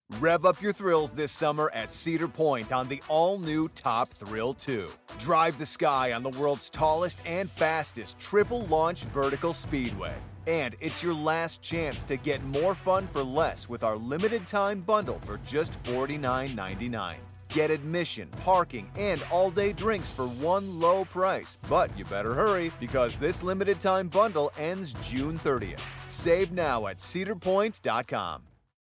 Rev up your thrills this summer at Cedar Point on the all-new Top Thrill 2. Drive the sky on the world's tallest and fastest triple-launch vertical speedway. And it's your last chance to get more fun for less with our limited-time bundle for just $49.99. Get admission, parking, and all-day drinks for one low price. But you better hurry because this limited-time bundle ends June 30th. Save now at cedarpoint.com.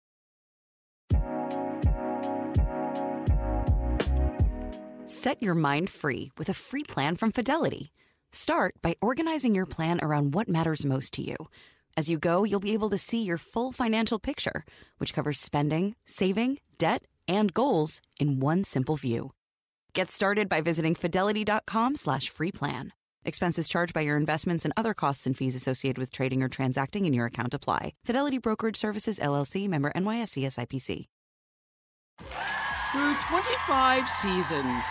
Set your mind free with a free plan from Fidelity. Start by organizing your plan around what matters most to you. As you go, you'll be able to see your full financial picture, which covers spending, saving, debt, and goals in one simple view. Get started by visiting fidelity.com/free plan. Expenses charged by your investments and other costs and fees associated with trading or transacting in your account apply. Fidelity Brokerage Services, LLC, member NYSE SIPC. Through 25 seasons,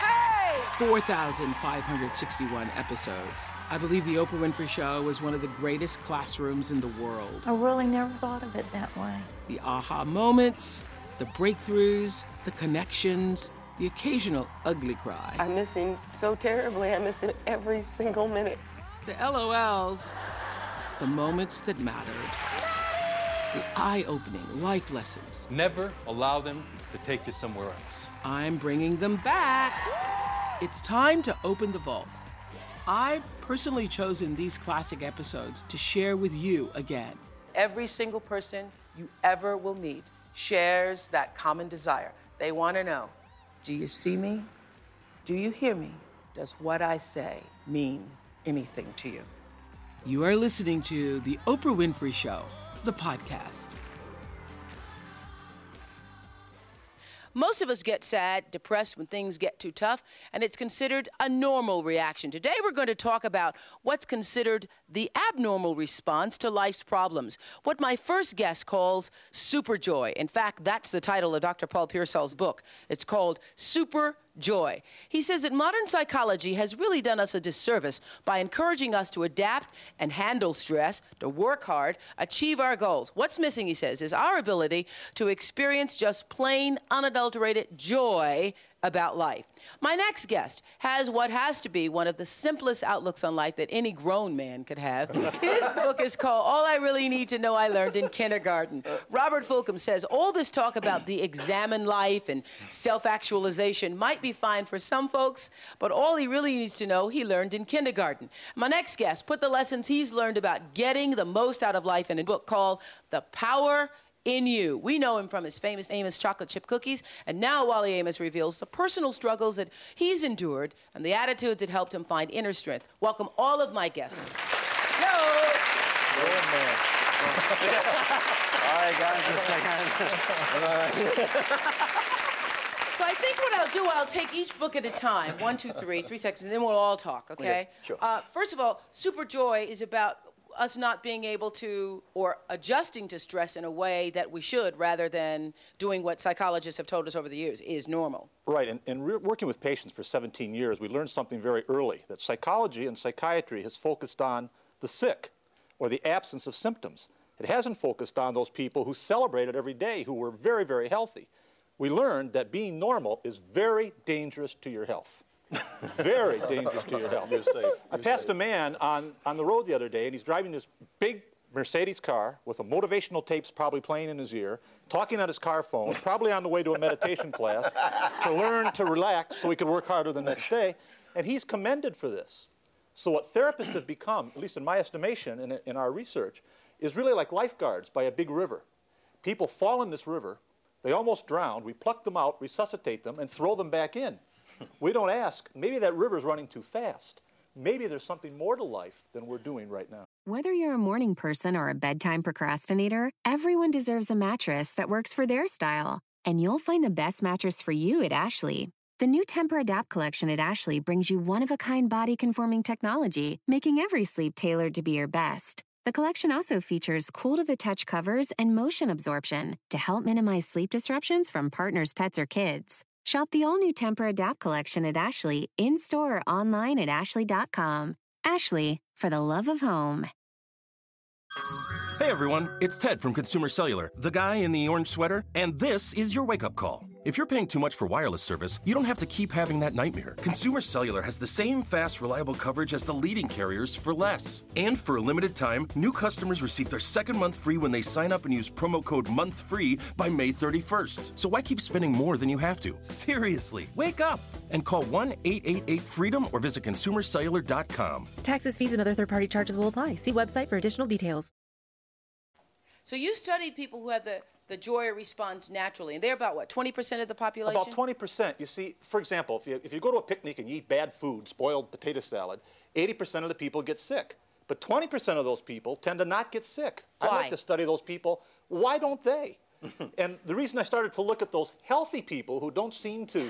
4,561 episodes, I believe The Oprah Winfrey Show is one of the greatest classrooms in the world. I really never thought of it that way. The aha moments, the breakthroughs, the connections, the occasional ugly cry. I miss him so terribly. I miss him every single minute. The LOLs, the moments that mattered, the eye-opening life lessons. Never allow them to take you somewhere else. I'm bringing them back. It's time to open the vault. I've personally chosen these classic episodes to share with you again. Every single person you ever will meet shares that common desire. They want to know, do you see me? Do you hear me? Does what I say mean anything to you? You are listening to The Oprah Winfrey Show, the podcast. Most of us get sad, depressed when things get too tough, and it's considered a normal reaction. Today we're going to talk about what's considered the abnormal response to life's problems, what my first guest calls super joy. In fact, that's the title of Dr. Paul Pearsall's book. It's called Super Joy. He says that modern psychology has really done us a disservice by encouraging us to adapt and handle stress, to work hard, achieve our goals. What's missing, he says, is our ability to experience just plain, unadulterated joy about life. My next guest has what has to be one of the simplest outlooks on life that any grown man could have. His book is called All I Really Need to Know I Learned in Kindergarten. Robert Fulghum says all this talk about the examined life and self-actualization might be fine for some folks, but all he really needs to know he learned in kindergarten. My next guest put the lessons he's learned about getting the most out of life in a book called The Power in You. We know him from his famous Amos chocolate chip cookies, and now Wally Amos reveals the personal struggles that he's endured and the attitudes that helped him find inner strength. Welcome all of my guests. Hello. All right, guys. So I think what I'll do, I'll take each book at a time. 1, 2, 3 seconds, and then we'll all talk, okay? Yeah, sure. First of all, Super Joy is about us not being able to, or adjusting to stress in a way that we should, rather than doing what psychologists have told us over the years is normal. Right, and working with patients for 17 years, we learned something very early, that psychology and psychiatry has focused on the sick, or the absence of symptoms. It hasn't focused on those people who celebrated every day, who were very, very healthy. We learned that being normal is very dangerous to your health. Very dangerous to your health. You're safe. I passed a man on the road the other day, and he's driving this big Mercedes car with a motivational tapes probably playing in his ear, talking on his car phone, probably on the way to a meditation class, to learn to relax so he could work harder the next day, and he's commended for this. So what therapists have become, at least in my estimation and in our research, is really like lifeguards by a big river. People fall in this river, they almost drown, we pluck them out, resuscitate them, and throw them back in. We don't ask, maybe that river's running too fast. Maybe there's something more to life than we're doing right now. Whether you're a morning person or a bedtime procrastinator, everyone deserves a mattress that works for their style. And you'll find the best mattress for you at Ashley. The new Temper-Adapt collection at Ashley brings you one-of-a-kind body-conforming technology, making every sleep tailored to be your best. The collection also features cool-to-the-touch covers and motion absorption to help minimize sleep disruptions from partners, pets, or kids. Shop the all-new Temper-Adapt collection at Ashley, in-store or online at ashley.com. Ashley, for the love of home. Hey everyone, it's Ted from Consumer Cellular, the guy in the orange sweater, and this is your wake-up call. If you're paying too much for wireless service, you don't have to keep having that nightmare. Consumer Cellular has the same fast, reliable coverage as the leading carriers for less. And for a limited time, new customers receive their second month free when they sign up and use promo code MONTHFREE by May 31st. So why keep spending more than you have to? Seriously, wake up and call 1-888-FREEDOM or visit consumercellular.com. Taxes, fees, and other third-party charges will apply. See website for additional details. So you studied people who have the joy response naturally, and they're about, what, 20% of the population? About 20%. You see, for example, if you go to a picnic and you eat bad food, spoiled potato salad, 80% of the people get sick. But 20% of those people tend to not get sick. Why? I like to study those people. Why don't they? And the reason I started to look at those healthy people who don't seem to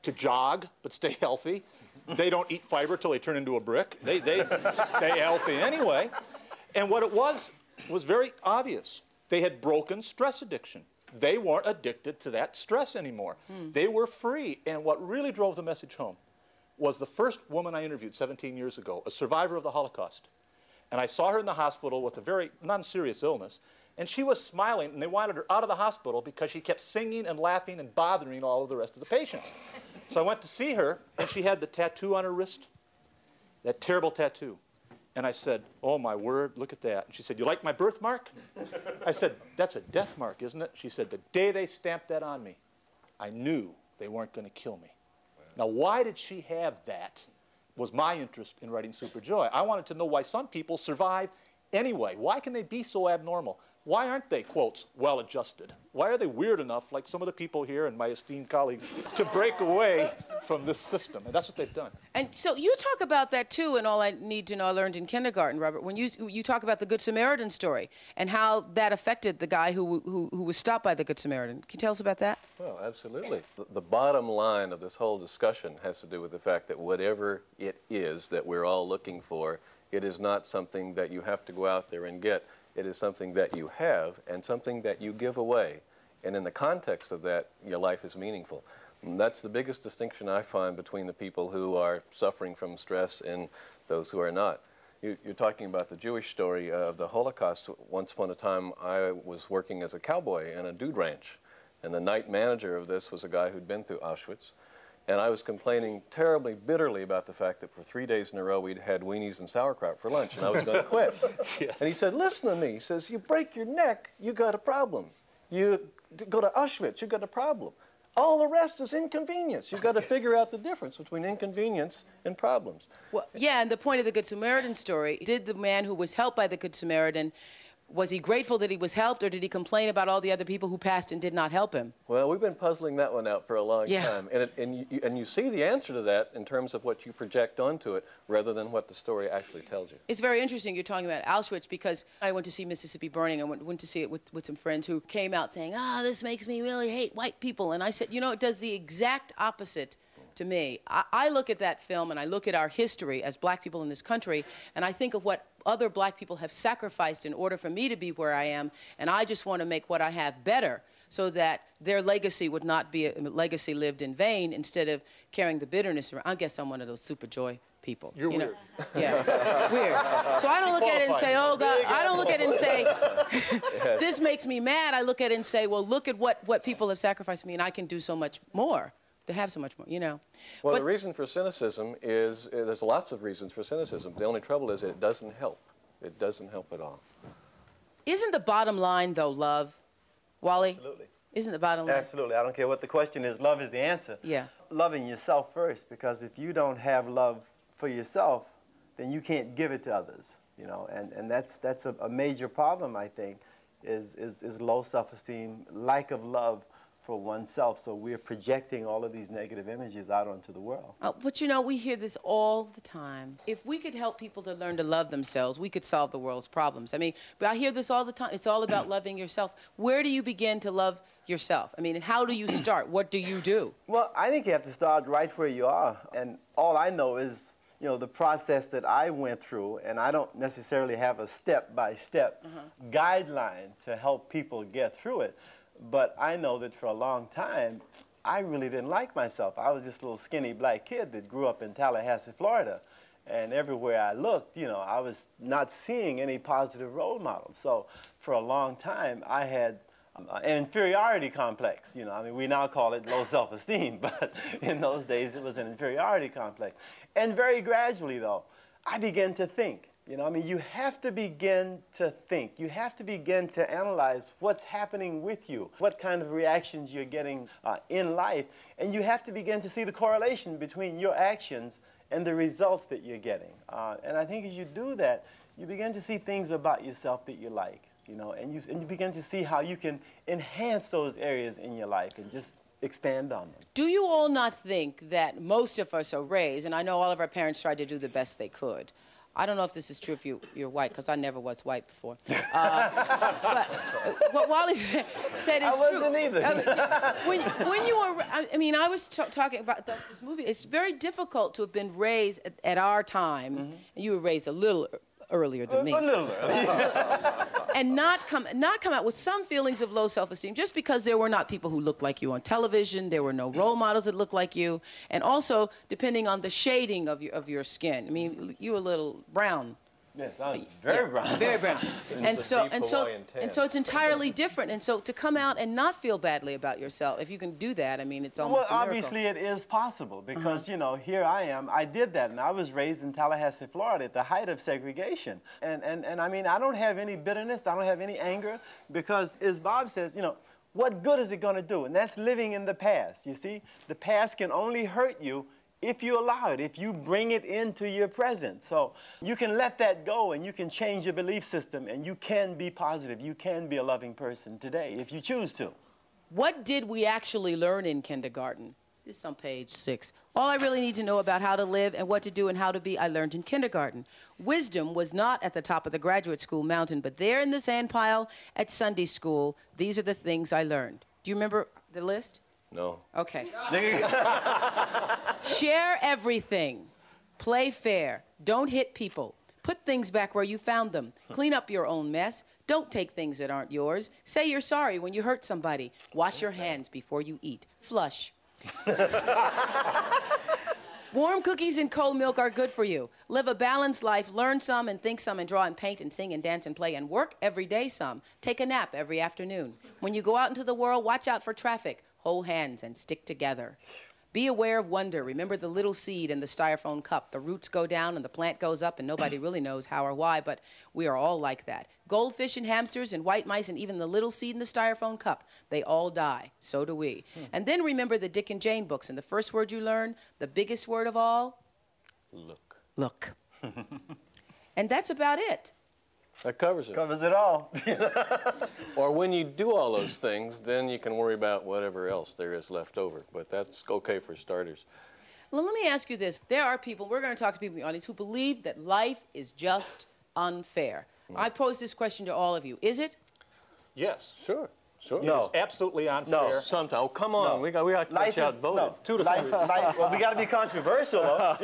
jog but stay healthy, they don't eat fiber till they turn into a brick. They stay healthy anyway. And what it was very obvious. They had broken stress addiction. They weren't addicted to that stress anymore. They were free. And what really drove the message home was the first woman I interviewed 17 years ago, a survivor of the Holocaust. And I saw her in the hospital with a very non-serious illness. And she was smiling, and they wanted her out of the hospital because she kept singing and laughing and bothering all of the rest of the patients. So I went to see her, and she had the tattoo on her wrist, that terrible tattoo. And I said, oh, my word, look at that. And she said, you like my birthmark? I said, that's a death mark, isn't it? She said, the day they stamped that on me, I knew they weren't going to kill me. Now, why did she have that was my interest in writing Super Joy. I wanted to know why some people survive anyway. Why can they be so abnormal? Why aren't they, quotes, well-adjusted? Why are they weird enough, like some of the people here and my esteemed colleagues, to break away from this system? And that's what they've done. And so you talk about that, too, and All I Need to Know I Learned in Kindergarten, Robert, when you talk about the Good Samaritan story and how that affected the guy who was stopped by the Good Samaritan. Can you tell us about that? Well, absolutely. The bottom line of this whole discussion has to do with the fact that whatever it is that we're all looking for, it is not something that you have to go out there and get. It is something that you have and something that you give away. And in the context of that, your life is meaningful. And that's the biggest distinction I find between the people who are suffering from stress and those who are not. You're talking about the Jewish story of the Holocaust. Once upon a time, I was working as a cowboy in a dude ranch. And the night manager of this was a guy who'd been through Auschwitz. And I was complaining terribly, bitterly about the fact that for 3 days in a row we'd had weenies and sauerkraut for lunch, and I was going to quit. Yes. And he said, listen to me. He says, you break your neck, you got a problem. You go to Auschwitz, you got a problem. All the rest is inconvenience. You've got to figure out the difference between inconvenience and problems. Well, yeah, and the point of the Good Samaritan story, did the man who was helped by the Good Samaritan, was he grateful that he was helped, or did he complain about all the other people who passed and did not help him? Well, we've been puzzling that one out for a long time. And you see the answer to that in terms of what you project onto it rather than what the story actually tells you. It's very interesting you're talking about Auschwitz, because I went to see Mississippi Burning. I went to see it with some friends who came out saying, this makes me really hate white people. And I said, it does the exact opposite to me. I look at that film and I look at our history as black people in this country, and I think of what other black people have sacrificed in order for me to be where I am, and I just want to make what I have better so that their legacy would not be a legacy lived in vain instead of carrying the bitterness around. I guess I'm one of those super joy people. You're weird. Yeah, weird. So I don't look at it and say, oh, God, I don't look at it and say, this makes me mad. I look at it and say, well, look at what people have sacrificed for me, and I can do so much more. To have so much more, Well, the reason for cynicism is, there's lots of reasons for cynicism. The only trouble is it doesn't help. It doesn't help at all. Isn't the bottom line, though, love? Wally? Absolutely. Isn't the bottom line? Absolutely. I don't care what the question is. Love is the answer. Yeah. Loving yourself first, because if you don't have love for yourself, then you can't give it to others, and that's a major problem, I think, is low self-esteem, lack of love for oneself. So we're projecting all of these negative images out onto the world. But we hear this all the time. If we could help people to learn to love themselves, we could solve the world's problems. But I hear this all the time. It's all about loving yourself. Where do you begin to love yourself? How do you start? What do you do? Well, I think you have to start right where you are. And all I know is, the process that I went through, and I don't necessarily have a step-by-step guideline to help people get through it. But I know that for a long time, I really didn't like myself. I was this little skinny black kid that grew up in Tallahassee, Florida. And everywhere I looked, you know, I was not seeing any positive role models. So for a long time, I had an inferiority complex. You know, I mean, we now call it low self-esteem, but in those days it was an inferiority complex. And very gradually, though, I began to think. You know, I mean, you have to begin to think. You have to begin to analyze what's happening with you, what kind of reactions you're getting in life, and you have to begin to see the correlation between your actions and the results that you're getting. And I think as you do that, you begin to see things about yourself that you like, you know, and you begin to see how you can enhance those areas in your life and just expand on them. Do you all not think that most of us are raised, and I know all of our parents tried to do the best they could. I don't know if this is true if you're white, because I never was white before. But what Wally said is true. I wasn't either. When you were, I mean, I was talking about this movie. It's very difficult to have been raised at our time, and you were raised a little earlier than me. A little earlier. And not come out with some feelings of low self-esteem just because there were not people who looked like you on television, there were no role models that looked like you, and also depending on the shading of your skin. I mean, you were a little brown. Yes, I'm very brown. Very brown. and so it's entirely different. And so to come out and not feel badly about yourself, if you can do that, I mean, it's almost a miracle. Well, obviously it is possible because, you know, here I am. I did that, and I was raised in Tallahassee, Florida at the height of segregation. And I mean, I don't have any bitterness. I don't have any anger because, as Bob says, you know, what good is it going to do? And that's living in the past, you see? The past can only hurt you if you allow it, if you bring it into your present. So you can let that go and you can change your belief system and you can be positive. You can be a loving person today if you choose to. What did we actually learn in kindergarten? This is on page 6. All I really need to know about how to live and what to do and how to be, I learned in kindergarten. Wisdom was not at the top of the graduate school mountain, but there in the sand pile at Sunday school, these are the things I learned. Do you remember the list? No. Okay. Share everything. Play fair. Don't hit people. Put things back where you found them. Clean up your own mess. Don't take things that aren't yours. Say you're sorry when you hurt somebody. Wash your hands before you eat. Flush. Warm cookies and cold milk are good for you. Live a balanced life. Learn some and think some and draw and paint and sing and dance and play and work every day some. Take a nap every afternoon. When you go out into the world, watch out for traffic. Hold hands and stick together. Be aware of wonder. Remember the little seed in the styrofoam cup. The roots go down and the plant goes up and nobody really knows how or why, but we are all like that. Goldfish and hamsters and white mice and even the little seed in the styrofoam cup, they all die. So do we. And then remember the Dick and Jane books, and the first word you learn, the biggest word of all? Look. Look. And that's about it. That covers it. Covers it all. Or when you do all those things, then you can worry about whatever else there is left over. But that's okay for starters. Well, let me ask you this. There are people, we're going to talk to people in the audience, who believe that life is just unfair. I pose this question to all of you. Is it? Yes. Sure. Sure. No. It's absolutely unfair. No. Sometimes. Oh, come on. No. We got to get you outvoted. No. 2 to 3. Well, we got to be controversial, though.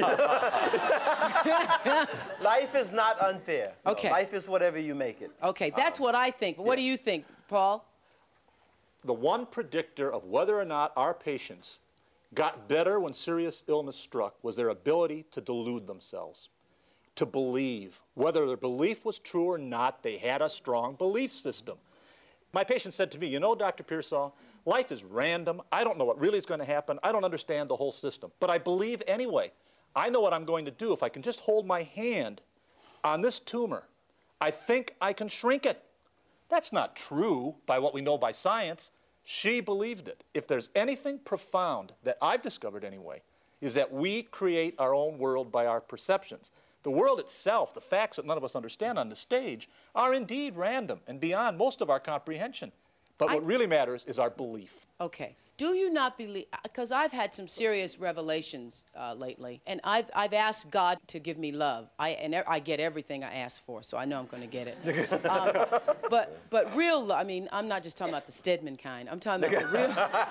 Life is not unfair. Okay. Life is whatever you make it. Okay, that's what I think. But what do you think, Paul? The one predictor of whether or not our patients got better when serious illness struck was their ability to delude themselves, to believe. Whether their belief was true or not, they had a strong belief system. My patient said to me, you know, Dr. Pearsall, life is random. I don't know what really is going to happen. I don't understand the whole system, but I believe anyway. I know what I'm going to do. If I can just hold my hand on this tumor, I think I can shrink it. That's not true by what we know by science. She believed it. If there's anything profound that I've discovered anyway, is that we create our own world by our perceptions. The world itself, the facts that none of us understand on the stage, are indeed random and beyond most of our comprehension. But what really matters is our belief. Okay. Do you not believe, because I've had some serious revelations lately, and I've asked God to give me love. I get everything I ask for, so I know I'm going to get it. But real love, I mean, I'm not just talking about the Stedman kind. I'm talking about the real.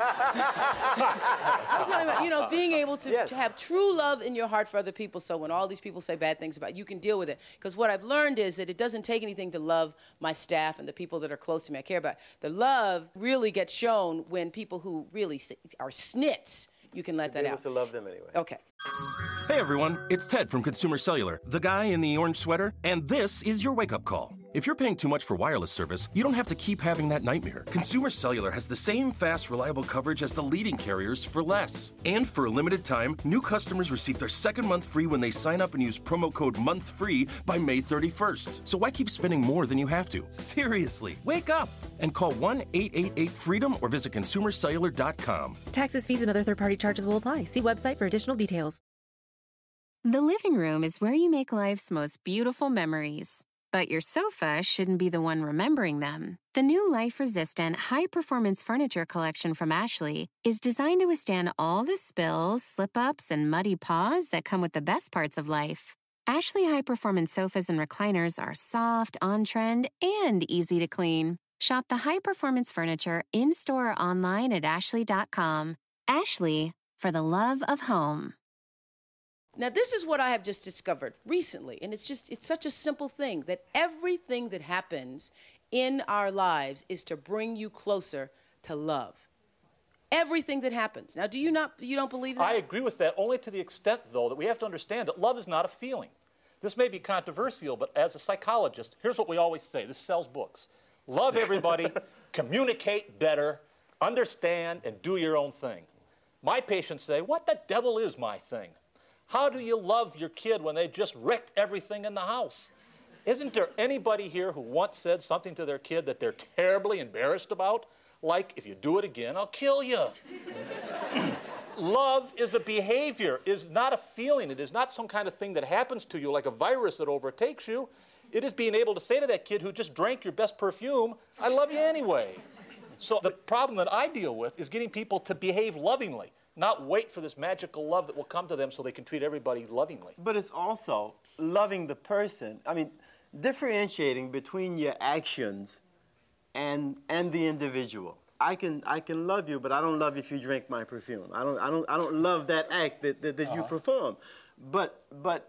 I'm talking about, you know, being able to have true love in your heart for other people, so when all these people say bad things about you, you can deal with it. Because what I've learned is that it doesn't take anything to love my staff and the people that are close to me, I care about. The love really gets shown when people who really are snits, you can let that out. To love them anyway. Okay. Hey everyone, it's Ted from Consumer Cellular, the guy in the orange sweater, and this is your wake-up call. If you're paying too much for wireless service, you don't have to keep having that nightmare. Consumer Cellular has the same fast, reliable coverage as the leading carriers for less. And for a limited time, new customers receive their second month free when they sign up and use promo code MONTHFREE by May 31st. So why keep spending more than you have to? Seriously, wake up and call 1-888-FREEDOM or visit consumercellular.com. Taxes, fees, and other third-party charges will apply. See website for additional details. The living room is where you make life's most beautiful memories. But your sofa shouldn't be the one remembering them. The new life-resistant, high-performance furniture collection from Ashley is designed to withstand all the spills, slip-ups, and muddy paws that come with the best parts of life. Ashley high-performance sofas and recliners are soft, on-trend, and easy to clean. Shop the high-performance furniture in-store or online at ashley.com. Ashley, for the love of home. Now, this is what I have just discovered recently, and it's such a simple thing, that everything that happens in our lives is to bring you closer to love. Everything that happens. Now, you don't believe that? I agree with that, only to the extent, though, that we have to understand that love is not a feeling. This may be controversial, but as a psychologist, here's what we always say. This sells books. Love everybody, communicate better, understand, and do your own thing. My patients say, what the devil is my thing? How do you love your kid when they just wrecked everything in the house? Isn't there anybody here who once said something to their kid that they're terribly embarrassed about? Like, if you do it again, I'll kill you. Love is a behavior, is not a feeling. It is not some kind of thing that happens to you like a virus that overtakes you. It is being able to say to that kid who just drank your best perfume, I love you anyway. So the problem that I deal with is getting people to behave lovingly. Not wait for this magical love that will come to them so they can treat everybody lovingly. But it's also loving the person. I mean, differentiating between your actions and the individual. I can love you, but I don't love if you drink my perfume. I don't love that act that you perform. But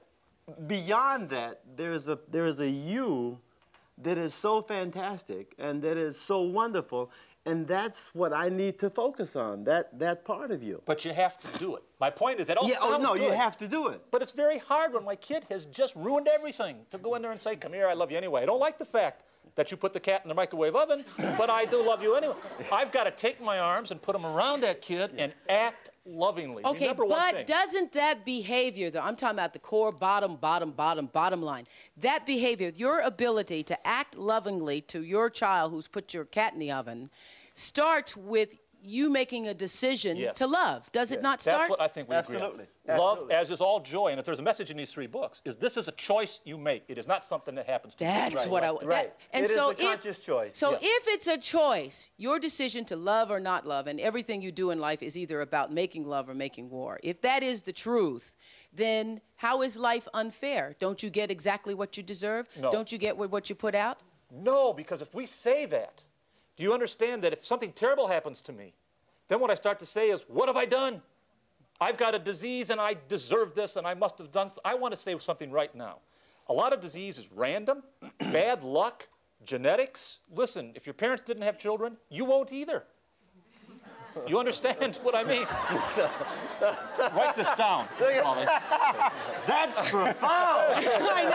beyond that, there is a you that is so fantastic and that is so wonderful. And that's what I need to focus on, that part of you. But you have to do it. My point is that all sounds good. You have to do it. But it's very hard when my kid has just ruined everything to go in there and say, come here, I love you anyway. I don't like the fact that you put the cat in the microwave oven, but I do love you anyway. I've got to take my arms and put them around that kid and act lovingly. Okay, Remember one but thing. doesn't that behavior, though, I'm talking about the core bottom line, that behavior, your ability to act lovingly to your child who's put your cat in the oven, starts with you making a decision to love. Does it not start? That's what I think we agree on. Absolutely. Love, as is all joy, and if there's a message in these three books, is this is a choice you make. It is not something that happens to you. That's what I want. Right. And it so is a conscious choice. So if it's a choice, your decision to love or not love, and everything you do in life is either about making love or making war. If that is the truth, then how is life unfair? Don't you get exactly what you deserve? No. Don't you get what you put out? No, because if we say that, do you understand that if something terrible happens to me, then what I start to say is, what have I done? I've got a disease and I deserve this and I must have done. I want to say something right now. A lot of disease is random, bad luck, genetics. Listen, if your parents didn't have children, you won't either. You understand what I mean? Write this down, Molly. That's profound.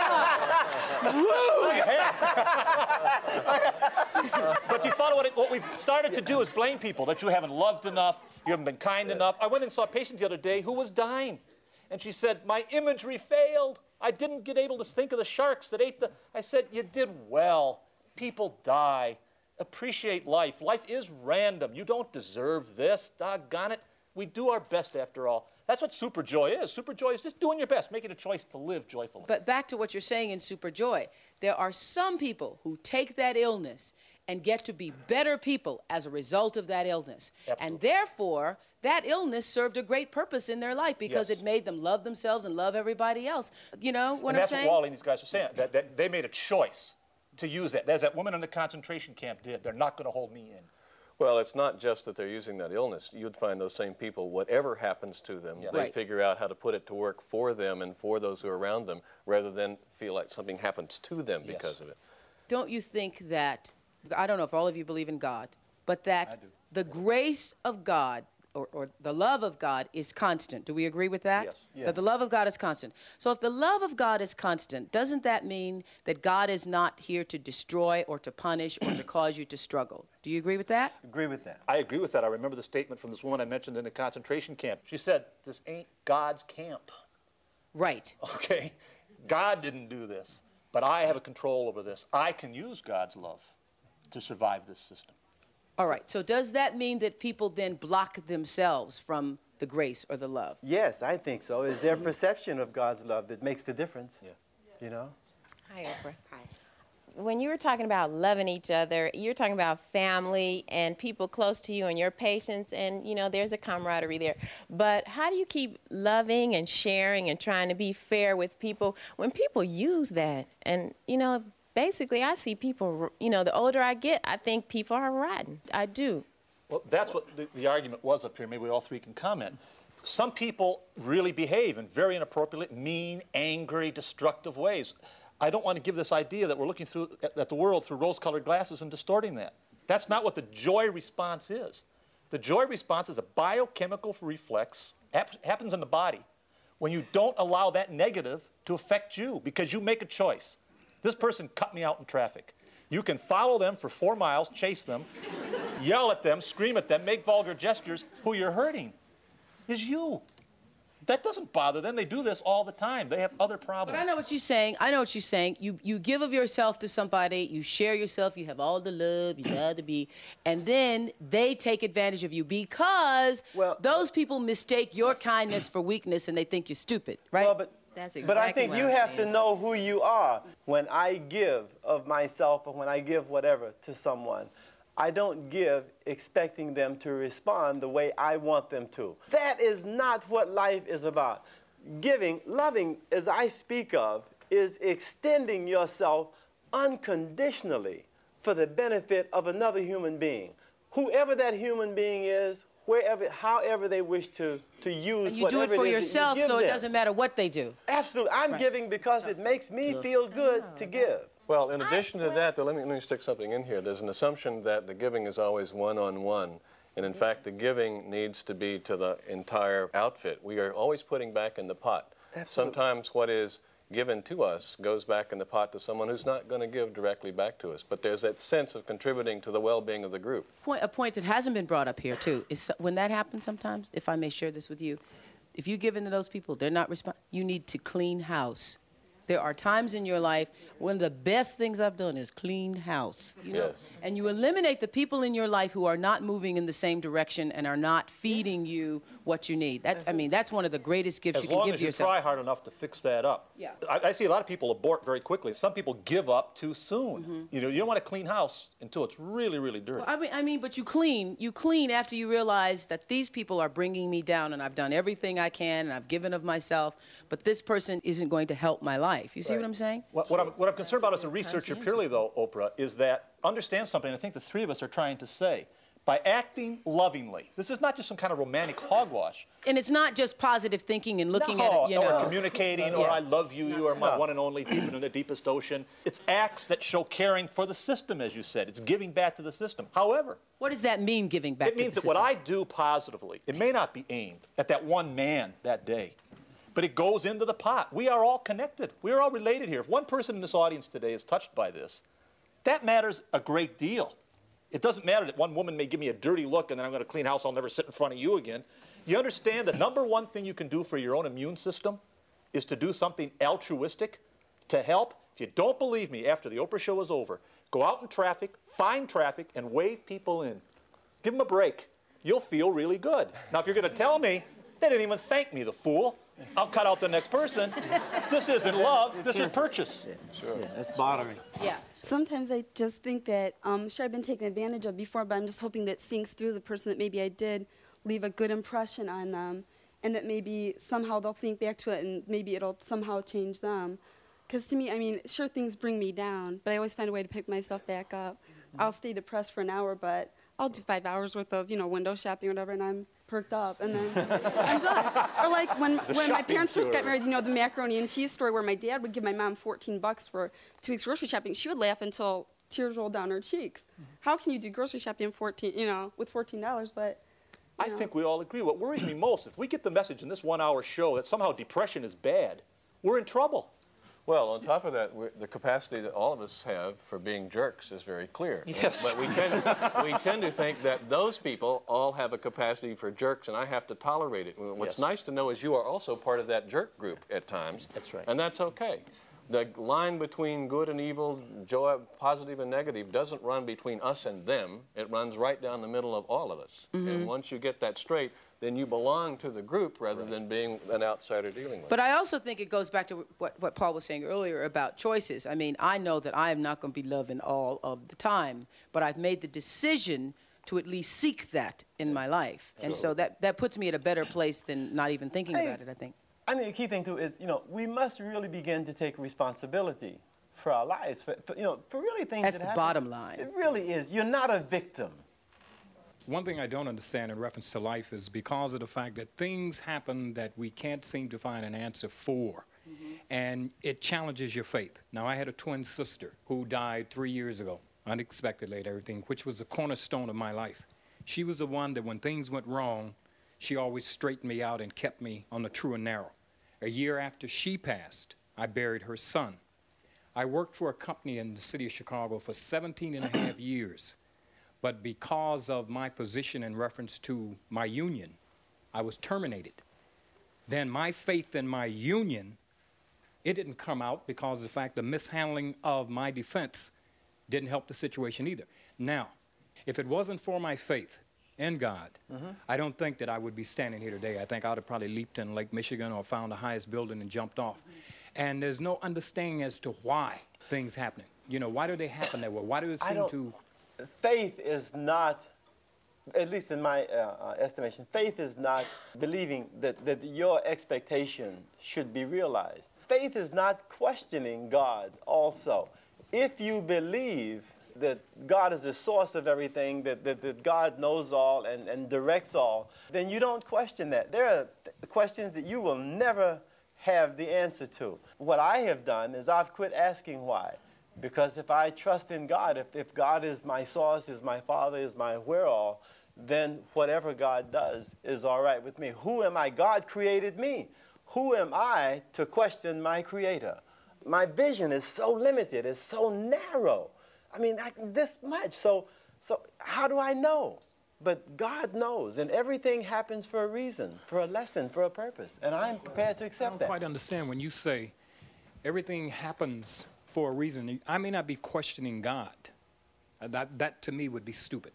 But you follow what we've started to do is blame people that you haven't loved enough, you haven't been kind enough. I went and saw a patient the other day who was dying, and she said, my imagery failed. I didn't get able to think of the sharks that ate the... I said, you did well. People die. Appreciate life. Life is random. You don't deserve this. Doggone it. We do our best after all. That's what super joy is. Super joy is just doing your best, making a choice to live joyfully. But back to what you're saying in super joy, there are some people who take that illness and get to be better people as a result of that illness. Absolutely. And therefore, that illness served a great purpose in their life because it made them love themselves and love everybody else. You know what I'm saying? That's what Wally and these guys are saying, that they made a choice to use that. As that woman in the concentration camp did. They're not going to hold me in. Well, it's not just that they're using that illness. You'd find those same people, whatever happens to them, they figure out how to put it to work for them and for those who are around them, rather than feel like something happens to them because of it. Don't you think that, I don't know if all of you believe in God, but that the grace of God or the love of God is constant. Do we agree with that? Yes. Yes. That the love of God is constant. So if the love of God is constant, doesn't that mean that God is not here to destroy or to punish or to cause you to struggle? Do you agree with that? Agree with that. I agree with that. I remember the statement from this woman I mentioned in the concentration camp. She said, "This ain't God's camp." Right. Okay? God didn't do this, but I have a control over this. I can use God's love to survive this system. All right. So does that mean that people then block themselves from the grace or the love? Yes, I think so. It's their perception of God's love that makes the difference. Yeah. You know? Hi, Oprah. Hi. When you were talking about loving each other, you're talking about family and people close to you and your patients, and, you know, there's a camaraderie there. But how do you keep loving and sharing and trying to be fair with people when people use that? And, you know, basically, I see people, you know, the older I get, I think people are rotten. I do. Well, that's what the argument was up here. Maybe we all three can comment. Some people really behave in very inappropriate, mean, angry, destructive ways. I don't want to give this idea that we're looking at the world through rose-colored glasses and distorting that. That's not what the joy response is. The joy response is a biochemical reflex, happens in the body, when you don't allow that negative to affect you because you make a choice. This person cut me out in traffic. You can follow them for 4 miles, chase them, yell at them, scream at them, make vulgar gestures. Who you're hurting is you. That doesn't bother them. They do this all the time. They have other problems. But I know what you're saying. I know what you're saying. You give of yourself to somebody. You share yourself. You have all the love. You love to be. And then they take advantage of you because those people mistake your kindness for weakness and they think you're stupid, right? Well, but I think you have to know who you are. When I give of myself or when I give whatever to someone, I don't give expecting them to respond the way I want them to. That is not what life is about. Giving, loving, as I speak of, is extending yourself unconditionally for the benefit of another human being. Whoever that human being is, wherever, however they wish to use and you do it for yourself, so it them. doesn't matter what they do. Absolutely. I'm giving because it makes me feel good to give. Well, in addition to that, though, let me stick something in here. There's an assumption that the giving is always one-on-one. And in fact, the giving needs to be to the entire outfit. We are always putting back in the pot. Absolutely. Sometimes what is given to us goes back in the pot to someone who's not going to give directly back to us. But there's that sense of contributing to the well-being of the group. A point that hasn't been brought up here, too, is when that happens sometimes, if I may share this with you, if you give in to those people, they're not responding, you need to clean house. There are times in your life, one of the best things I've done is clean house. You know? Yes. And you eliminate the people in your life who are not moving in the same direction and are not feeding you what you need. That's one of the greatest gifts you can give to yourself. As long as you try hard enough to fix that up. Yeah. I see a lot of people abort very quickly. Some people give up too soon. Mm-hmm. You know, you don't want to clean house until it's really, really dirty. Well, but you clean after you realize that these people are bringing me down and I've done everything I can and I've given of myself, but this person isn't going to help my life. You see what I'm saying? What I'm concerned about as a researcher purely, though, Oprah, is that understand something I think the three of us are trying to say. By acting lovingly, this is not just some kind of romantic hogwash. And it's not just positive thinking and looking at it, you know. Or communicating, or I love you, you are my one and only people in the deepest ocean. It's acts that show caring for the system, as you said. It's giving back to the system. However, what does that mean, giving back to the system? It means that what I do positively, it may not be aimed at that one man that day, but it goes into the pot. We are all connected. We are all related here. If one person in this audience today is touched by this, that matters a great deal. It doesn't matter that one woman may give me a dirty look and then I'm going to clean house, I'll never sit in front of you again. You understand the number one thing you can do for your own immune system is to do something altruistic to help. If you don't believe me, after the Oprah show is over, go out in traffic, find traffic, and wave people in. Give them a break. You'll feel really good. Now, if you're going to tell me, they didn't even thank me, the fool, I'll cut out the next person. This isn't love, this is purchase. Sure. Yeah, that's bartering. Yeah. Sometimes I just think that, sure, I've been taken advantage of before, but I'm just hoping that sinks through the person that maybe I did leave a good impression on them, and that maybe somehow they'll think back to it and maybe it'll somehow change them. Because to me, I mean, sure, things bring me down, but I always find a way to pick myself back up. I'll stay depressed for an hour, but I'll do 5 hours worth of, window shopping or whatever, and I'm perked up, and then I'm done. Or like when my parents first got married, the macaroni and cheese store where my dad would give my mom $14 for 2 weeks grocery shopping, she would laugh until tears rolled down her cheeks. How can you do grocery shopping with $14? But I think we all agree. What worries me most, if we get the message in this 1-hour show that somehow depression is bad, we're in trouble. Well, on top of that, the capacity that all of us have for being jerks is very clear. Yes. But we tend to think that those people all have a capacity for jerks, and I have to tolerate it. What's nice to know is you are also part of that jerk group at times. That's right. And that's okay. The line between good and evil, positive and negative, doesn't run between us and them. It runs right down the middle of all of us. And once you get that straight, then you belong to the group rather than being an outsider dealing with it. But I also think it goes back to what Paul was saying earlier about choices. I mean, I know that I am not going to be loving all of the time, but I've made the decision to at least seek that in my life. And so that puts me at a better place than not even thinking about it, I think. I think the key thing, too, is, we must really begin to take responsibility for our lives, for really things That's that the happen. bottom line. It really is. You're not a victim. One thing I don't understand in reference to life is because of the fact that things happen that we can't seem to find an answer for, and it challenges your faith. Now, I had a twin sister who died 3 years ago, unexpectedly and everything, which was the cornerstone of my life. She was the one that when things went wrong, she always straightened me out and kept me on the true and narrow. A year after she passed, I buried her son. I worked for a company in the city of Chicago for 17 and a half years. But because of my position in reference to my union, I was terminated. Then my faith in my union, it didn't come out because of the fact the mishandling of my defense didn't help the situation either. Now, if it wasn't for my faith in God, I don't think that I would be standing here today. I think I would have probably leaped in Lake Michigan or found the highest building and jumped off. And there's no understanding as to why things happen. Why do they happen that way? Why do it seem to... Faith is not, at least in my estimation, faith is not believing that your expectation should be realized. Faith is not questioning God also. If you believe that God is the source of everything, that God knows all and directs all, then you don't question that. There are questions that you will never have the answer to. What I have done is I've quit asking why. Because if I trust in God, if God is my source, is my Father, is my where-all, then whatever God does is all right with me. Who am I? God created me. Who am I to question my Creator? My vision is so limited, it's so narrow. I mean, this much. So how do I know? But God knows, and everything happens for a reason, for a lesson, for a purpose. And I'm prepared to accept that. I don't quite understand when you say everything happens for a reason. I may not be questioning God. That to me would be stupid.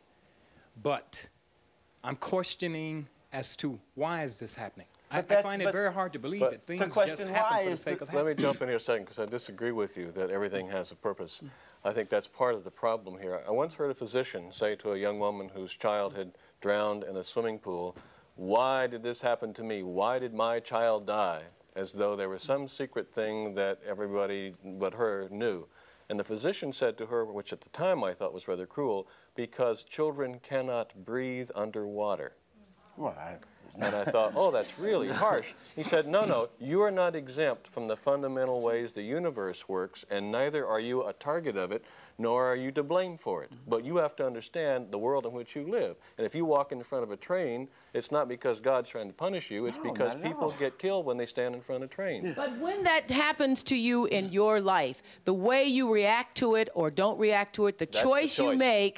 But I'm questioning as to why is this happening. I find it very hard to believe that things just happen for the sake of happening. Let me jump in here a second because I disagree with you that everything has a purpose. I think that's part of the problem here. I once heard a physician say to a young woman whose child had drowned in a swimming pool, "Why did this happen to me? Why did my child die?" As though there was some secret thing that everybody but her knew. And the physician said to her, which at the time I thought was rather cruel, because children cannot breathe underwater. Well, And I thought, oh, that's really harsh. He said, no, you are not exempt from the fundamental ways the universe works, and neither are you a target of it, nor are you to blame for it. But you have to understand the world in which you live. And if you walk in front of a train, it's not because God's trying to punish you, it's because people get killed when they stand in front of trains. But when that happens to you in your life, the way you react to it or don't react to it, the choice you make,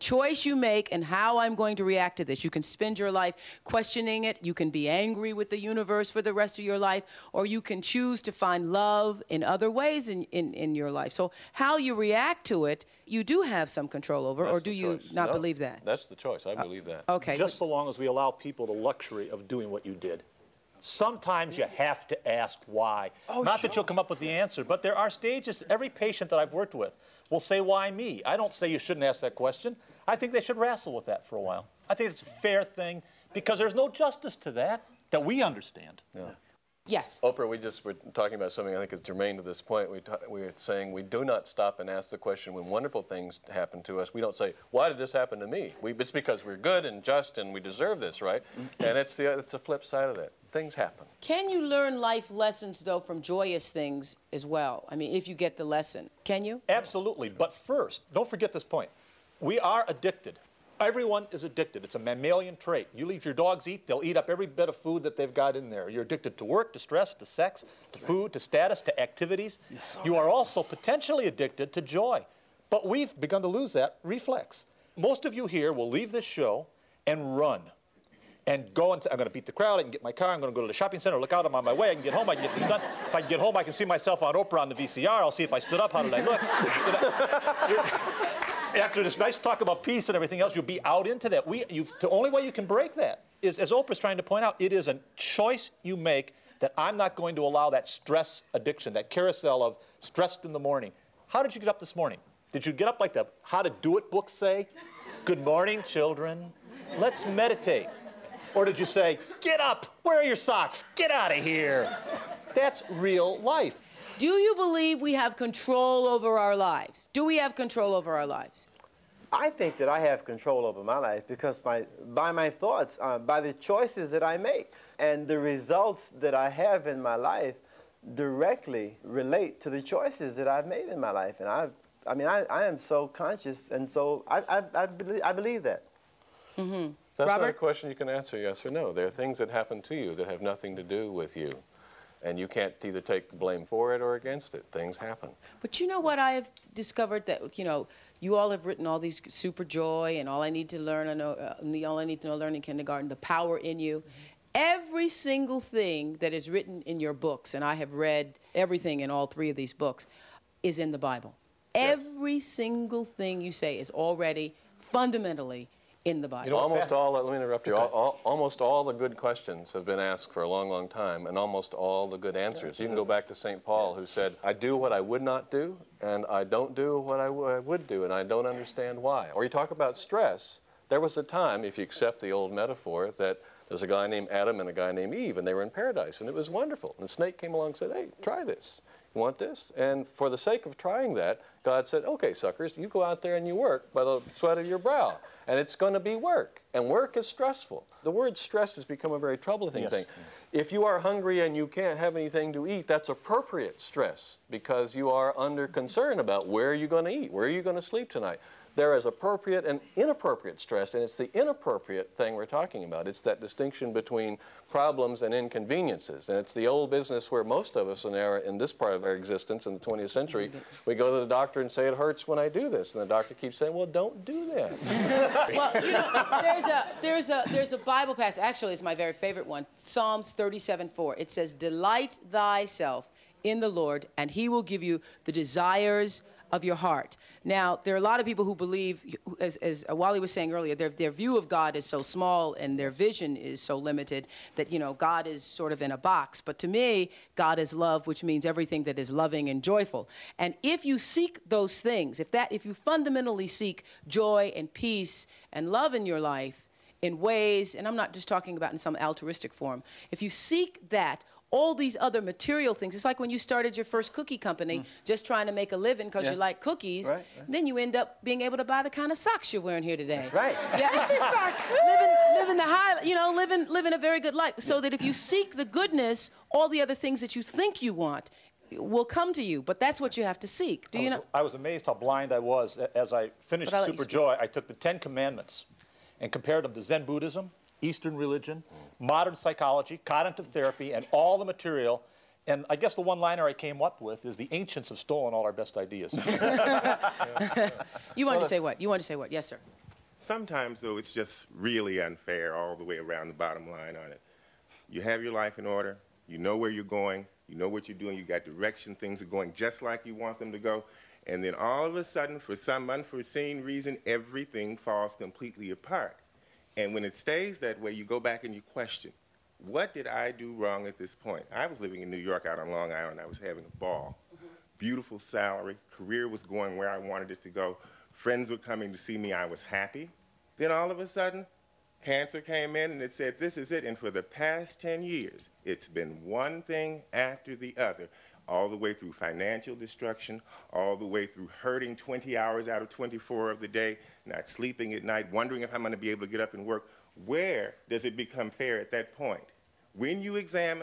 and how I'm going to react to this. You can spend your life questioning it, you can be angry with the universe for the rest of your life, or you can choose to find love in other ways in your life. So how you react to it, you do have some control over, or do you not believe that? That's the choice. I believe that. Okay. Just so long as we allow people the luxury of doing what you did. Sometimes you have to ask why. Not that you'll come up with the answer, but there are stages. Every patient that I've worked with will say, why me? I don't say you shouldn't ask that question. I think they should wrestle with that for a while. I think it's a fair thing because there's no justice to that we understand. Yeah. Yes. Oprah, we just were talking about something I think is germane to this point. We were saying we do not stop and ask the question when wonderful things happen to us. We don't say, why did this happen to me? It's because we're good and just and we deserve this, right? And it's the flip side of that. Things happen. Can you learn life lessons, though, from joyous things as well? I mean, if you get the lesson. Can you? Absolutely. But first, don't forget this point. We are addicted. Everyone is addicted. It's a mammalian trait. You leave your dogs eat, they'll eat up every bit of food that they've got in there. You're addicted to work, to stress, to sex, to food, to status, to activities. You are also potentially addicted to joy. But we've begun to lose that reflex. Most of you here will leave this show and run. And go and say, I'm going to beat the crowd, I can get my car, I'm going to go to the shopping center, look out, I'm on my way, I can get home, I can get this done. If I can get home, I can see myself on Oprah on the VCR, I'll see if I stood up, how did I look? After this nice talk about peace and everything else, you'll be out into that. The only way you can break that is, as Oprah's trying to point out, it is a choice you make that I'm not going to allow that stress addiction, that carousel of stressed in the morning. How did you get up this morning? Did you get up like the How to Do It books say? Good morning, children. Let's meditate. Or did you say, get up, where are your socks, get out of here? That's real life. Do you believe we have control over our lives? Do we have control over our lives? I think that I have control over my life because by my thoughts, by the choices that I make, and the results that I have in my life directly relate to the choices that I've made in my life. And I am so conscious, and so I believe that. Mm-hmm. That's Robert? not a question you can answer yes or no. There are things that happen to you that have nothing to do with you. And you can't either take the blame for it or against it. Things happen. But you know what I have discovered? That, you know, you all have written all these super joy and all I need to learn, all I need to know, learn in kindergarten, the power in you. Mm-hmm. Every single thing that is written in your books, and I have read everything in all 3 of these books, is in the Bible. Yes. Every single thing you say is already fundamentally in the Bible. You know, almost all, let me interrupt you, almost all the good questions have been asked for a long, long time, and almost all the good answers. You can go back to St. Paul, who said, I do what I would not do, and I don't do what I would do, and I don't understand why. Or you talk about stress. There was a time, if you accept the old metaphor, that there's a guy named Adam and a guy named Eve, and they were in paradise, and it was wonderful. And the snake came along and said, hey, try this. You want this? And for the sake of trying that, God said, okay, suckers, you go out there and you work by the sweat of your brow. And it's going to be work. And work is stressful. The word stress has become a very troubling thing. If you are hungry and you can't have anything to eat, that's appropriate stress because you are under concern about where you're going to eat, where are you going to sleep tonight. There is appropriate and inappropriate stress, and it's the inappropriate thing we're talking about. It's that distinction between problems and inconveniences. And it's the old business where most of us in this part of our existence in the 20th century, we go to the doctor and say, it hurts when I do this. And the doctor keeps saying, well, don't do that. Well, you know, there's a Bible passage, actually it's my very favorite one, Psalms 37:4. It says, delight thyself in the Lord, and he will give you the desires of your heart. Now, there are a lot of people who believe, as Wally was saying earlier, their view of God is so small and their vision is so limited that, you know, God is sort of in a box. But to me, God is love, which means everything that is loving and joyful. And if you seek those things, if you fundamentally seek joy and peace and love in your life in ways, and I'm not just talking about in some altruistic form, if you seek that, all these other material things. It's like when you started your first cookie company, just trying to make a living because you like cookies. Right. Then you end up being able to buy the kind of socks you're wearing here today. That's right. Yeah. living the high, you know, living a very good life. So that if you seek the goodness, all the other things that you think you want will come to you. But that's what you have to seek. Do you know? I was amazed how blind I was. As I finished Super Joy, I took the 10 Commandments and compared them to Zen Buddhism, Eastern religion, modern psychology, cognitive therapy, and all the material. And I guess the one-liner I came up with is the ancients have stolen all our best ideas. You wanted to say what? You wanted to say what? Yes, sir. Sometimes, though, it's just really unfair all the way around the bottom line on it. You have your life in order. You know where you're going. You know what you're doing. You got direction. Things are going just like you want them to go. And then all of a sudden, for some unforeseen reason, everything falls completely apart. And when it stays that way, you go back and you question, what did I do wrong at this point? I was living in New York out on Long Island. I was having a ball. Beautiful salary. Career was going where I wanted it to go. Friends were coming to see me. I was happy. Then all of a sudden, cancer came in and it said, this is it. And for the past 10 years, it's been one thing after the other, all the way through financial destruction, all the way through hurting 20 hours out of 24 of the day, not sleeping at night, wondering if I'm going to be able to get up and work. Where does it become fair at that point? When you examine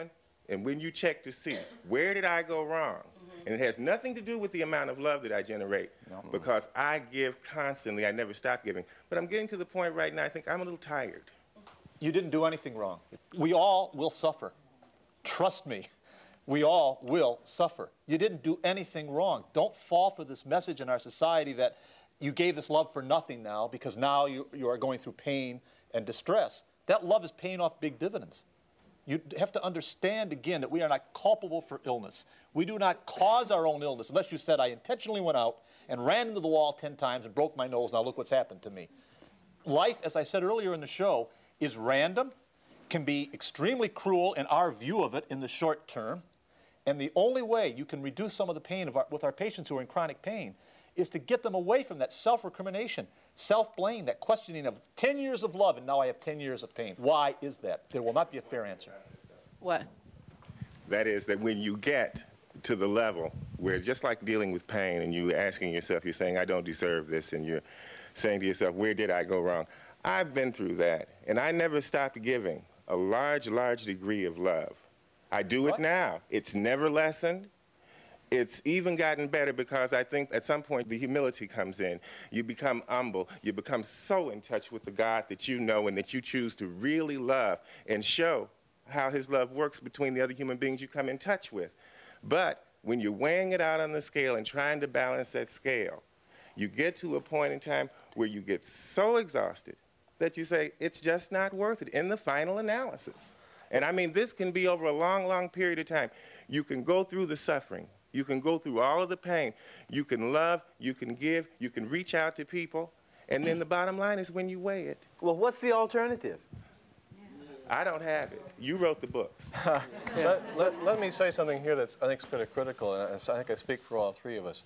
And when you check to see, where did I go wrong? And it has nothing to do with the amount of love that I generate, because I give constantly. I never stop giving. But I'm getting to the point right now, I think I'm a little tired. You didn't do anything wrong. We all will suffer. Trust me, we all will suffer. You didn't do anything wrong. Don't fall for this message in our society that you gave this love for nothing now because now you are going through pain and distress. That love is paying off big dividends. You have to understand again that we are not culpable for illness. We do not cause our own illness unless you said, I intentionally went out and ran into the wall 10 times and broke my nose. Now look what's happened to me. Life, as I said earlier in the show, is random, can be extremely cruel in our view of it in the short term. And the only way you can reduce some of the pain with our patients who are in chronic pain is to get them away from that self-recrimination, self-blame, that questioning of 10 years of love and now I have 10 years of pain. Why is that? There will not be a fair answer. What? That is that when you get to the level where, just like dealing with pain, and you asking yourself, you're saying, I don't deserve this, and you're saying to yourself, where did I go wrong? I've been through that, and I never stopped giving a large degree of love. I do it now. It's never lessened. It's even gotten better because I think at some point the humility comes in. You become humble. You become so in touch with the God that you know and that you choose to really love and show how his love works between the other human beings you come in touch with. But when you're weighing it out on the scale and trying to balance that scale, you get to a point in time where you get so exhausted that you say, it's just not worth it in the final analysis. And I mean, this can be over a long period of time. You can go through the suffering. You can go through all of the pain. You can love, you can give, you can reach out to people. And then the bottom line is when you weigh it. Well, what's the alternative? I don't have it. You wrote the books. Let me say something here that's I think is pretty critical, and I think I speak for all three of us.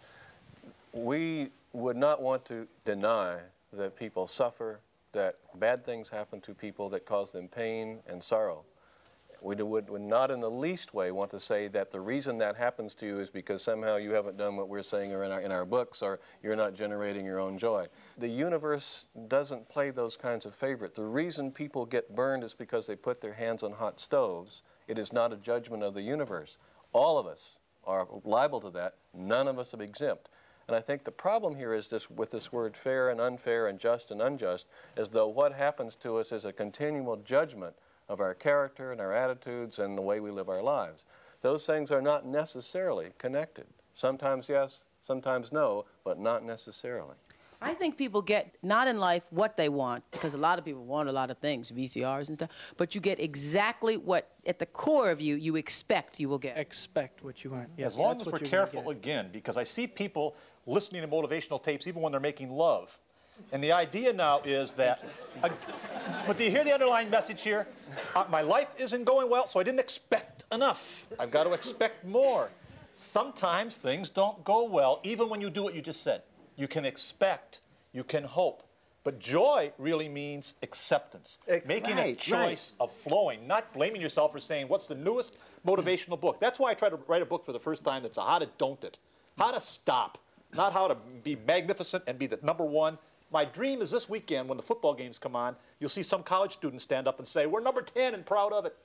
We would not want to deny that people suffer, that bad things happen to people that cause them pain and sorrow. We would not in the least way want to say that the reason that happens to you is because somehow you haven't done what we're saying or in our books, or you're not generating your own joy. The universe doesn't play those kinds of favorites. The reason people get burned is because they put their hands on hot stoves. It is not a judgment of the universe. All of us are liable to that. None of us are exempt. And I think the problem here is this, with this word fair and unfair and just and unjust, as though what happens to us is a continual judgment of our character and our attitudes and the way we live our lives. Those things are not necessarily connected. Sometimes yes, sometimes no, but not necessarily. I think people get, not in life, what they want, because a lot of people want a lot of things, VCRs and stuff, but you get exactly what, at the core of you, you expect you will get. Expect what you want. Yes, as long as we're careful, again, because I see people listening to motivational tapes even when they're making love. And the idea now is that, but do you hear the underlying message here? My life isn't going well, so I didn't expect enough. I've got to expect more. Sometimes things don't go well, even when you do what you just said. You can expect, you can hope. But joy really means acceptance. Making a choice of flowing, not blaming yourself for saying, what's the newest motivational book? That's why I tried to write a book for the first time that's how to don't it. How to stop, not how to be magnificent and be the #1. My dream is this weekend, when the football games come on, you'll see some college students stand up and say, we're number 10 and proud of it.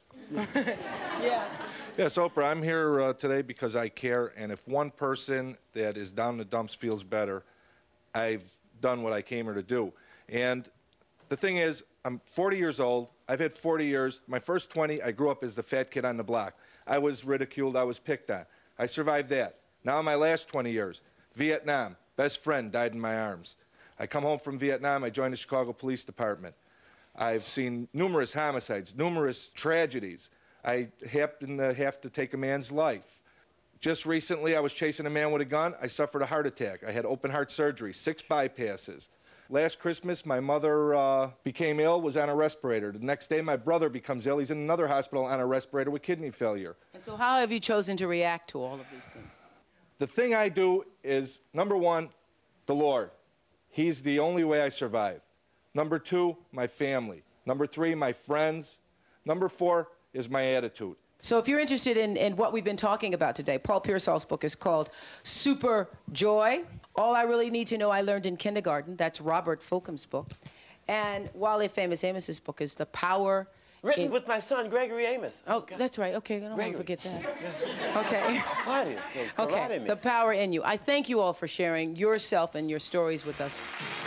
Yes, Oprah, I'm here today because I care, and if one person that is down in the dumps feels better, I've done what I came here to do. And the thing is, I'm 40 years old. I've had 40 years. My first 20, I grew up as the fat kid on the block. I was ridiculed. I was picked on. I survived that. Now, my last 20 years, Vietnam, best friend died in my arms. I come home from Vietnam, I joined the Chicago Police Department. I've seen numerous homicides, numerous tragedies. I happen to have to take a man's life. Just recently, I was chasing a man with a gun. I suffered a heart attack. I had open heart surgery, 6 bypasses. Last Christmas, my mother became ill, was on a respirator. The next day, my brother becomes ill. He's in another hospital on a respirator with kidney failure. And so how have you chosen to react to all of these things? The thing I do is, #1, the Lord. He's the only way I survive. #2, my family. #3, my friends. #4 is my attitude. So if you're interested in what we've been talking about today, Paul Pearsall's book is called Super Joy. All I Really Need to Know I Learned in Kindergarten. That's Robert Fulcom's book. And Wale Famous Amos's book is The Power Written with my son, Gregory Amos. Oh, that's right. Okay, I don't want to forget that. Okay. Okay, The power in you. I thank you all for sharing yourself and your stories with us.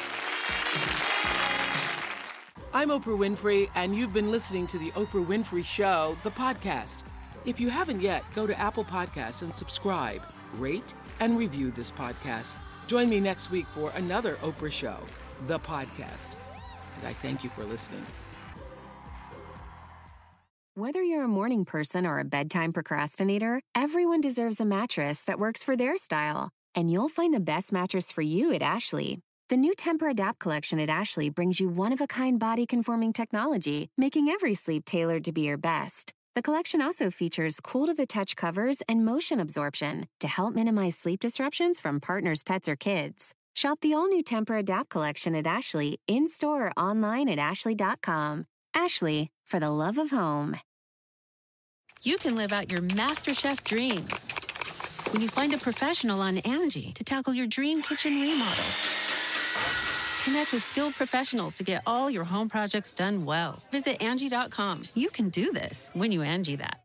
I'm Oprah Winfrey, and you've been listening to The Oprah Winfrey Show, the podcast. If you haven't yet, go to Apple Podcasts and subscribe, rate, and review this podcast. Join me next week for another Oprah Show, the podcast. And I thank you for listening. Whether you're a morning person or a bedtime procrastinator, everyone deserves a mattress that works for their style. And you'll find the best mattress for you at Ashley. The new Tempur-Adapt collection at Ashley brings you one-of-a-kind body-conforming technology, making every sleep tailored to be your best. The collection also features cool-to-the-touch covers and motion absorption to help minimize sleep disruptions from partners, pets, or kids. Shop the all-new Tempur-Adapt collection at Ashley, in-store or online at ashley.com. Ashley, for the love of home. You can live out your MasterChef dreams when you find a professional on Angie to tackle your dream kitchen remodel. Connect with skilled professionals to get all your home projects done well. Visit Angie.com. You can do this when you Angie that.